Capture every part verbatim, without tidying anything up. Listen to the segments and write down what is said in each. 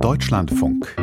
Deutschlandfunk.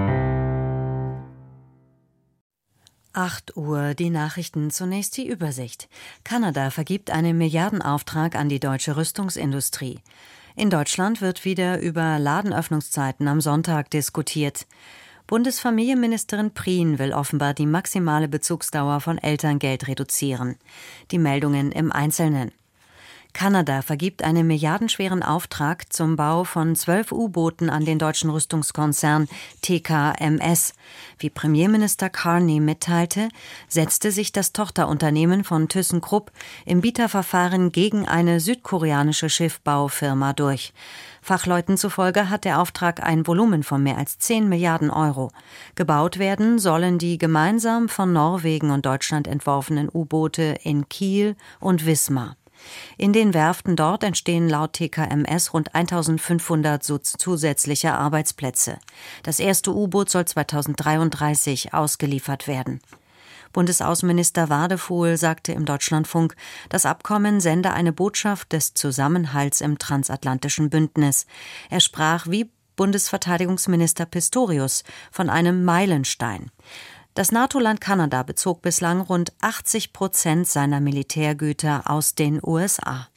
acht Uhr, die Nachrichten, zunächst die Übersicht. Kanada vergibt einen Milliardenauftrag an die deutsche Rüstungsindustrie. In Deutschland wird wieder über Ladenöffnungszeiten am Sonntag diskutiert. Bundesfamilienministerin Prien will offenbar die maximale Bezugsdauer von Elterngeld reduzieren. Die Meldungen im Einzelnen. Kanada vergibt einen milliardenschweren Auftrag zum Bau von zwölf U-Booten an den deutschen Rüstungskonzern T K M S. Wie Premierminister Carney mitteilte, setzte sich das Tochterunternehmen von ThyssenKrupp im Bieterverfahren gegen eine südkoreanische Schiffbaufirma durch. Fachleuten zufolge hat der Auftrag ein Volumen von mehr als zehn Milliarden Euro. Gebaut werden sollen die gemeinsam von Norwegen und Deutschland entworfenen U-Boote in Kiel und Wismar. In den Werften dort entstehen laut T K M S rund eintausendfünfhundert zusätzliche Arbeitsplätze. Das erste U-Boot soll zweitausenddreiunddreißig ausgeliefert werden. Bundesaußenminister Wadefuhl sagte im Deutschlandfunk, das Abkommen sende eine Botschaft des Zusammenhalts im transatlantischen Bündnis. Er sprach wie Bundesverteidigungsminister Pistorius von einem Meilenstein. Das NATO-Land Kanada bezog bislang rund achtzig Prozent seiner Militärgüter aus den U S A.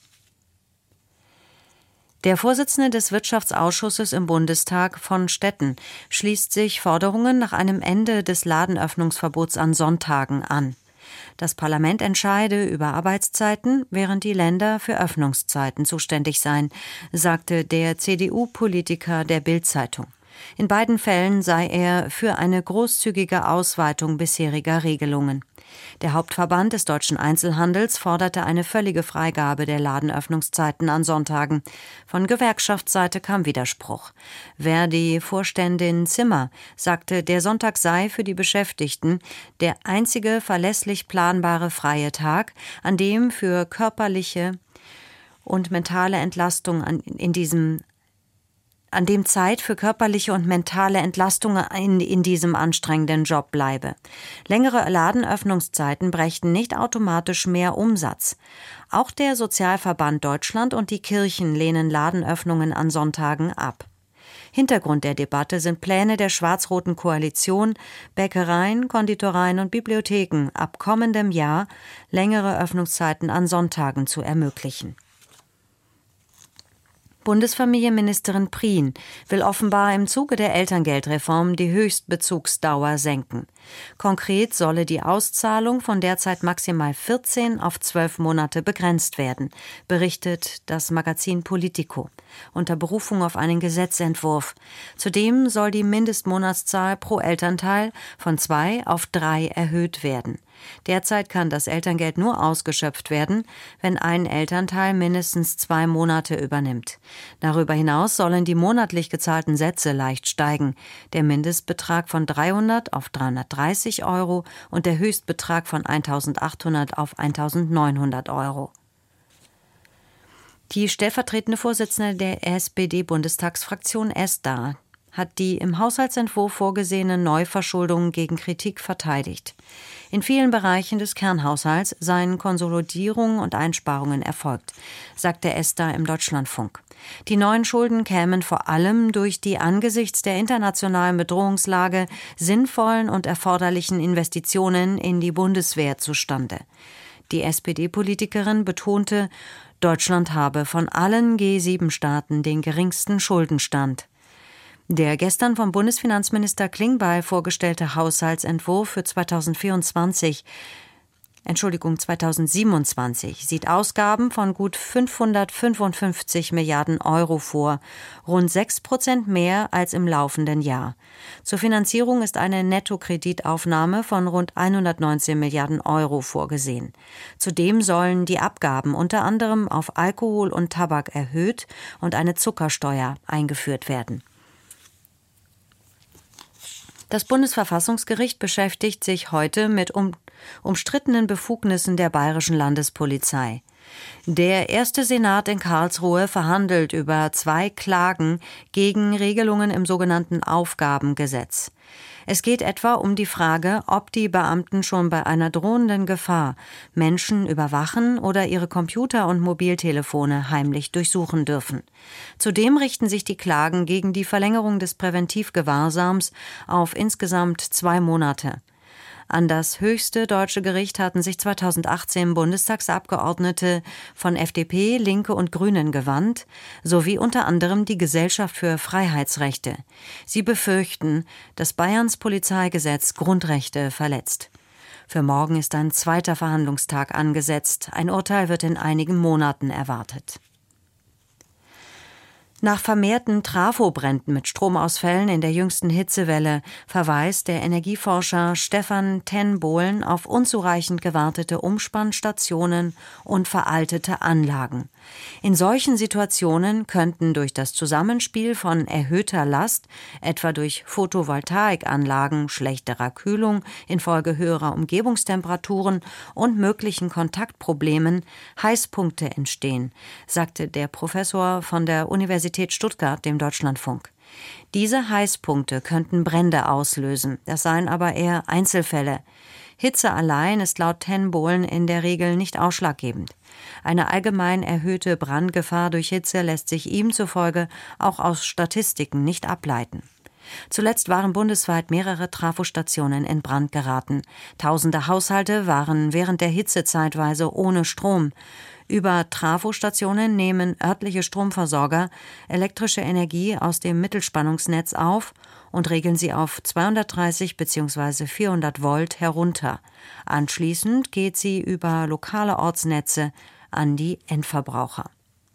Der Vorsitzende des Wirtschaftsausschusses im Bundestag von Stetten schließt sich Forderungen nach einem Ende des Ladenöffnungsverbots an Sonntagen an. Das Parlament entscheide über Arbeitszeiten, während die Länder für Öffnungszeiten zuständig seien, sagte der C D U-Politiker der Bild-Zeitung. In beiden Fällen sei er für eine großzügige Ausweitung bisheriger Regelungen. Der Hauptverband des deutschen Einzelhandels forderte eine völlige Freigabe der Ladenöffnungszeiten an Sonntagen. Von Gewerkschaftsseite kam Widerspruch. Verdi-Vorständin Zimmer sagte, der Sonntag sei für die Beschäftigten der einzige verlässlich planbare freie Tag, an dem für körperliche und mentale Entlastung in diesem an dem Zeit für körperliche und mentale Entlastung in, in diesem anstrengenden Job bleibe. Längere Ladenöffnungszeiten brächten nicht automatisch mehr Umsatz. Auch der Sozialverband Deutschland und die Kirchen lehnen Ladenöffnungen an Sonntagen ab. Hintergrund der Debatte sind Pläne der schwarz-roten Koalition, Bäckereien, Konditoreien und Bibliotheken ab kommendem Jahr längere Öffnungszeiten an Sonntagen zu ermöglichen. Bundesfamilienministerin Prien will offenbar im Zuge der Elterngeldreform die Höchstbezugsdauer senken. Konkret solle die Auszahlung von derzeit maximal vierzehn auf zwölf Monate begrenzt werden, berichtet das Magazin Politico, unter Berufung auf einen Gesetzentwurf. Zudem soll die Mindestmonatszahl pro Elternteil von zwei auf drei erhöht werden. Derzeit kann das Elterngeld nur ausgeschöpft werden, wenn ein Elternteil mindestens zwei Monate übernimmt. Darüber hinaus sollen die monatlich gezahlten Sätze leicht steigen. Der Mindestbetrag von dreihundert auf dreihundertdreißig Euro und der Höchstbetrag von eintausendachthundert auf eintausendneunhundert Euro. Die stellvertretende Vorsitzende der S P D-Bundestagsfraktion Esther hat die im Haushaltsentwurf vorgesehene Neuverschuldung gegen Kritik verteidigt. In vielen Bereichen des Kernhaushalts seien Konsolidierungen und Einsparungen erfolgt, sagte Esther im Deutschlandfunk. Die neuen Schulden kämen vor allem durch die angesichts der internationalen Bedrohungslage sinnvollen und erforderlichen Investitionen in die Bundeswehr zustande. Die S P D-Politikerin betonte, Deutschland habe von allen G sieben Staaten den geringsten Schuldenstand. Der gestern vom Bundesfinanzminister Klingbeil vorgestellte Haushaltsentwurf für zweitausendvierundzwanzig, Entschuldigung, zweitausendsiebenundzwanzig sieht Ausgaben von gut fünfhundertfünfundfünfzig Milliarden Euro vor, rund sechs Prozent mehr als im laufenden Jahr. Zur Finanzierung ist eine Nettokreditaufnahme von rund hundertneunzehn Milliarden Euro vorgesehen. Zudem sollen die Abgaben unter anderem auf Alkohol und Tabak erhöht und eine Zuckersteuer eingeführt werden. Das Bundesverfassungsgericht beschäftigt sich heute mit um, umstrittenen Befugnissen der bayerischen Landespolizei. Der erste Senat in Karlsruhe verhandelt über zwei Klagen gegen Regelungen im sogenannten Aufgabengesetz. Es geht etwa um die Frage, ob die Beamten schon bei einer drohenden Gefahr Menschen überwachen oder ihre Computer und Mobiltelefone heimlich durchsuchen dürfen. Zudem richten sich die Klagen gegen die Verlängerung des Präventivgewahrsams auf insgesamt zwei Monate. An das höchste deutsche Gericht hatten sich zweitausendachtzehn Bundestagsabgeordnete von F D P, Linke und Grünen gewandt, sowie unter anderem die Gesellschaft für Freiheitsrechte. Sie befürchten, dass Bayerns Polizeigesetz Grundrechte verletzt. Für morgen ist ein zweiter Verhandlungstag angesetzt. Ein Urteil wird in einigen Monaten erwartet. Nach vermehrten Trafobränden mit Stromausfällen in der jüngsten Hitzewelle verweist der Energieforscher Stefan ten Bohlen auf unzureichend gewartete Umspannstationen und veraltete Anlagen. In solchen Situationen könnten durch das Zusammenspiel von erhöhter Last, etwa durch Photovoltaikanlagen, schlechterer Kühlung infolge höherer Umgebungstemperaturen und möglichen Kontaktproblemen Heißpunkte entstehen, sagte der Professor von der Universität Stuttgart dem Deutschlandfunk. Diese Heißpunkte könnten Brände auslösen, das seien aber eher Einzelfälle. Hitze allein ist laut ten Bohlen in der Regel nicht ausschlaggebend. Eine allgemein erhöhte Brandgefahr durch Hitze lässt sich ihm zufolge auch aus Statistiken nicht ableiten. Zuletzt waren bundesweit mehrere Trafostationen in Brand geraten. Tausende Haushalte waren während der Hitze zeitweise ohne Strom. Über Trafostationen nehmen örtliche Stromversorger elektrische Energie aus dem Mittelspannungsnetz auf und regeln sie auf zweihundertdreißig bzw. vierhundert Volt herunter. Anschließend geht sie über lokale Ortsnetze an die Endverbraucher.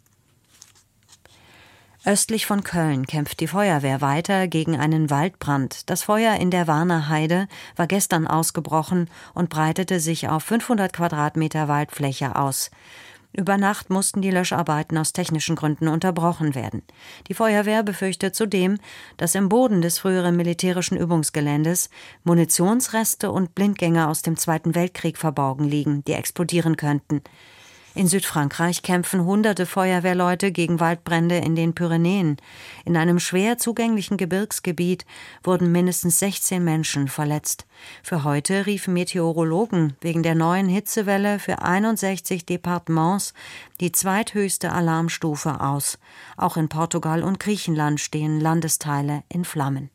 Östlich von Köln kämpft die Feuerwehr weiter gegen einen Waldbrand. Das Feuer in der Warner Heide war gestern ausgebrochen und breitete sich auf fünfhundert Quadratmeter Waldfläche aus. Über Nacht mussten die Löscharbeiten aus technischen Gründen unterbrochen werden. Die Feuerwehr befürchtet zudem, dass im Boden des früheren militärischen Übungsgeländes Munitionsreste und Blindgänger aus dem Zweiten Weltkrieg verborgen liegen, die explodieren könnten. In Südfrankreich kämpfen hunderte Feuerwehrleute gegen Waldbrände in den Pyrenäen. In einem schwer zugänglichen Gebirgsgebiet wurden mindestens sechzehn Menschen verletzt. Für heute riefen Meteorologen wegen der neuen Hitzewelle für einundsechzig Departements die zweithöchste Alarmstufe aus. Auch in Portugal und Griechenland stehen Landesteile in Flammen.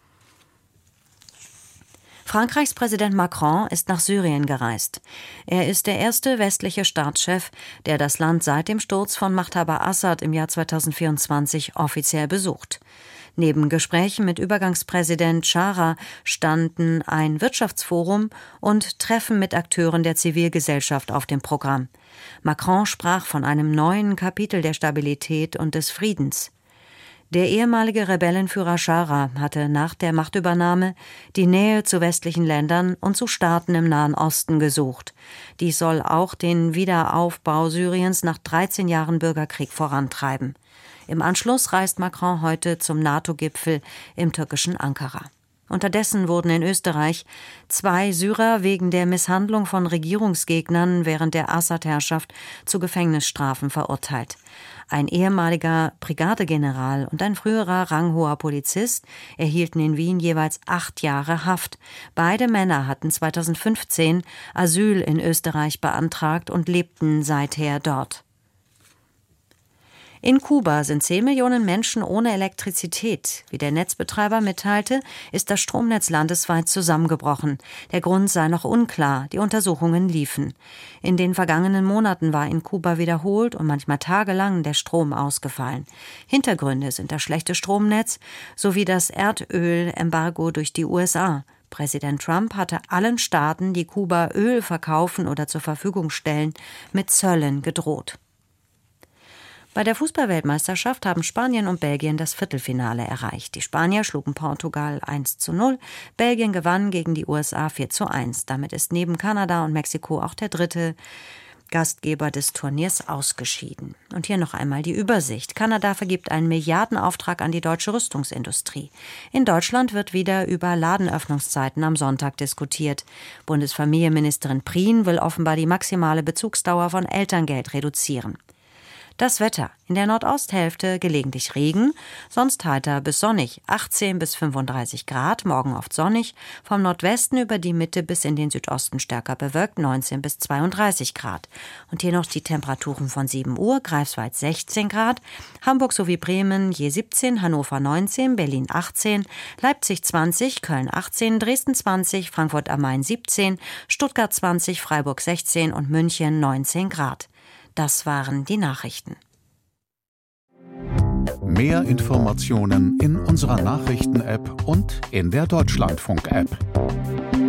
Frankreichs Präsident Macron ist nach Syrien gereist. Er ist der erste westliche Staatschef, der das Land seit dem Sturz von Machthaber Assad im Jahr zweitausendvierundzwanzig offiziell besucht. Neben Gesprächen mit Übergangspräsident Chara standen ein Wirtschaftsforum und Treffen mit Akteuren der Zivilgesellschaft auf dem Programm. Macron sprach von einem neuen Kapitel der Stabilität und des Friedens. Der ehemalige Rebellenführer Chara hatte nach der Machtübernahme die Nähe zu westlichen Ländern und zu Staaten im Nahen Osten gesucht. Dies soll auch den Wiederaufbau Syriens nach dreizehn Jahren Bürgerkrieg vorantreiben. Im Anschluss reist Macron heute zum NATO-Gipfel im türkischen Ankara. Unterdessen wurden in Österreich zwei Syrer wegen der Misshandlung von Regierungsgegnern während der Assad-Herrschaft zu Gefängnisstrafen verurteilt. Ein ehemaliger Brigadegeneral und ein früherer ranghoher Polizist erhielten in Wien jeweils acht Jahre Haft. Beide Männer hatten zweitausendfünfzehn Asyl in Österreich beantragt und lebten seither dort. In Kuba sind zehn Millionen Menschen ohne Elektrizität. Wie der Netzbetreiber mitteilte, ist das Stromnetz landesweit zusammengebrochen. Der Grund sei noch unklar, die Untersuchungen liefen. In den vergangenen Monaten war in Kuba wiederholt und manchmal tagelang der Strom ausgefallen. Hintergründe sind das schlechte Stromnetz sowie das Erdölembargo durch die U S A. Präsident Trump hatte allen Staaten, die Kuba Öl verkaufen oder zur Verfügung stellen, mit Zöllen gedroht. Bei der Fußball-Weltmeisterschaft haben Spanien und Belgien das Viertelfinale erreicht. Die Spanier schlugen Portugal eins zu null, Belgien gewann gegen die U S A vier zu eins. Damit ist neben Kanada und Mexiko auch der dritte Gastgeber des Turniers, ausgeschieden. Und hier noch einmal die Übersicht. Kanada vergibt einen Milliardenauftrag an die deutsche Rüstungsindustrie. In Deutschland wird wieder über Ladenöffnungszeiten am Sonntag diskutiert. Bundesfamilienministerin Prien will offenbar die maximale Bezugsdauer von Elterngeld reduzieren. Das Wetter: in der Nordosthälfte gelegentlich Regen, sonst heiter bis sonnig, achtzehn bis fünfunddreißig Grad, morgen oft sonnig, vom Nordwesten über die Mitte bis in den Südosten stärker bewölkt, neunzehn bis zweiunddreißig Grad. Und hier noch die Temperaturen von sieben Uhr, Greifswald sechzehn Grad, Hamburg sowie Bremen je siebzehn, Hannover neunzehn, Berlin achtzehn, Leipzig zwanzig, Köln achtzehn, Dresden zwanzig, Frankfurt am Main siebzehn, Stuttgart zwanzig, Freiburg sechzehn und München neunzehn Grad. Das waren die Nachrichten. Mehr Informationen in unserer Nachrichten-App und in der Deutschlandfunk-App.